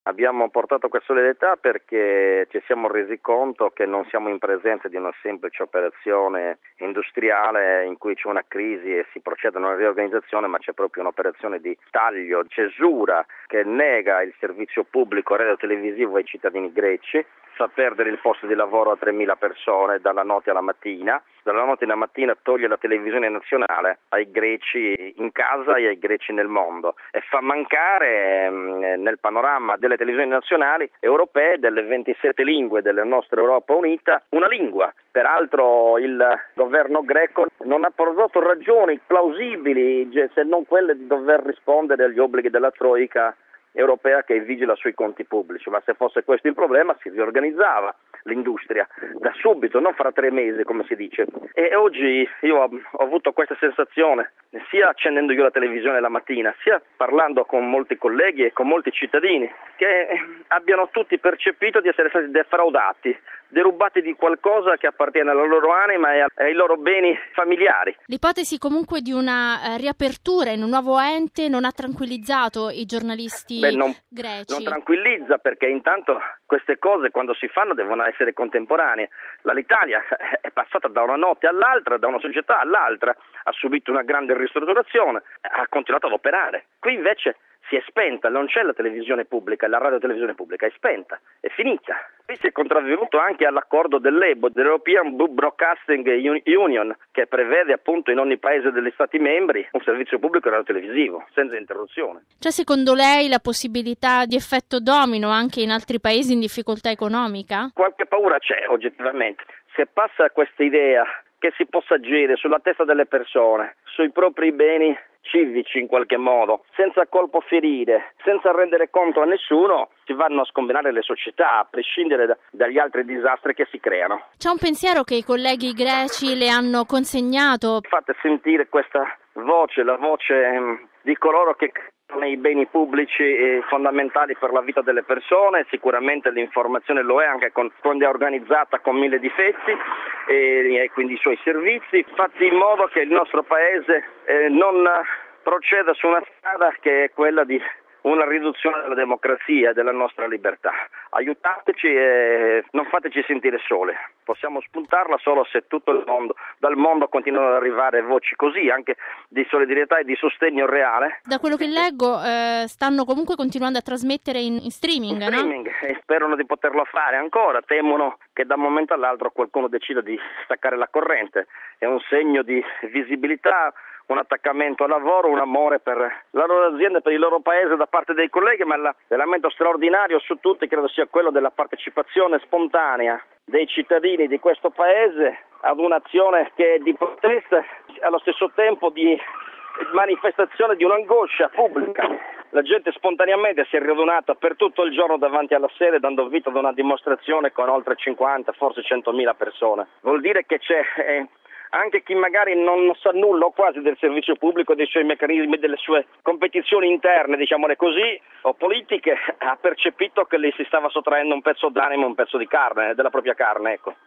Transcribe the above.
Abbiamo portato questa solidarietà perché ci siamo resi conto che non siamo in presenza di una semplice operazione industriale in cui c'è una crisi e si procede a una riorganizzazione, ma c'è proprio un'operazione di taglio, cesura che nega il servizio pubblico radiotelevisivo ai cittadini greci, fa perdere il posto di lavoro a 3.000 persone dalla notte alla mattina. Dalla notte alla mattina toglie la televisione nazionale ai greci in casa e ai greci nel mondo e fa mancare nel panorama delle televisioni nazionali europee, delle 27 lingue della nostra Europa unita, una lingua. Peraltro il governo greco non ha prodotto ragioni plausibili se non quelle di dover rispondere agli obblighi della Troica europea che vigila sui conti pubblici, ma se fosse questo il problema si riorganizzava l'industria da subito, non fra 3 mesi come si dice. E oggi io ho avuto questa sensazione sia accendendo io la televisione la mattina, sia parlando con molti colleghi e con molti cittadini, che abbiano tutti percepito di essere stati defraudati, derubati di qualcosa che appartiene alla loro anima e ai loro beni familiari. L'ipotesi comunque di una riapertura in un nuovo ente non ha tranquillizzato i giornalisti greci? Non tranquillizza, perché intanto queste cose quando si fanno devono essere contemporanee. L'Italia è passata da una notte all'altra, da una società all'altra, ha subito una grande ristrutturazione, ha continuato ad operare. Qui invece si è spenta, non c'è la televisione pubblica, la radiotelevisione pubblica è spenta, è finita. Qui si è contravvenuto anche all'accordo dell'EBO, dell'European Broadcasting Union, che prevede appunto in ogni paese degli Stati membri un servizio pubblico radiotelevisivo, senza interruzione. C'è secondo lei la possibilità di effetto domino anche in altri paesi in difficoltà economica? Qualche paura c'è oggettivamente. Se passa questa idea che si possa agire sulla testa delle persone, sui propri beni civici in qualche modo, senza colpo ferire, senza rendere conto a nessuno, si vanno a scombinare le società, a prescindere dagli altri disastri che si creano. C'è un pensiero che i colleghi greci le hanno consegnato? Fate sentire questa voce, la voce di coloro che nei beni pubblici fondamentali per la vita delle persone. Sicuramente l'informazione lo è anche quando è organizzata con 1000 difetti e quindi i suoi servizi. Fate in modo che il nostro paese non proceda su una strada che è quella di una riduzione della democrazia e della nostra libertà. Aiutateci e non fateci sentire sole. Possiamo spuntarla solo se tutto il mondo, dal mondo continuano ad arrivare voci così, anche di solidarietà e di sostegno reale. Da quello che leggo stanno comunque continuando a trasmettere in streaming, no? E sperano di poterlo fare ancora, temono che da un momento all'altro qualcuno decida di staccare la corrente. È un segno di visibilità, un attaccamento al lavoro, un amore per la loro azienda e per il loro paese da parte dei colleghi, ma l'elemento straordinario su tutti credo sia quello della partecipazione spontanea dei cittadini di questo paese ad un'azione che è di protesta e allo stesso tempo di manifestazione di un'angoscia pubblica. La gente spontaneamente si è radunata per tutto il giorno davanti alla sede, dando vita ad una dimostrazione con oltre 50, forse 100.000 persone. Vuol dire che c'è anche chi magari non sa nulla o quasi del servizio pubblico, dei suoi meccanismi, delle sue competizioni interne, diciamole così, o politiche, ha percepito che le si stava sottraendo un pezzo d'animo, un pezzo di carne, della propria carne, ecco.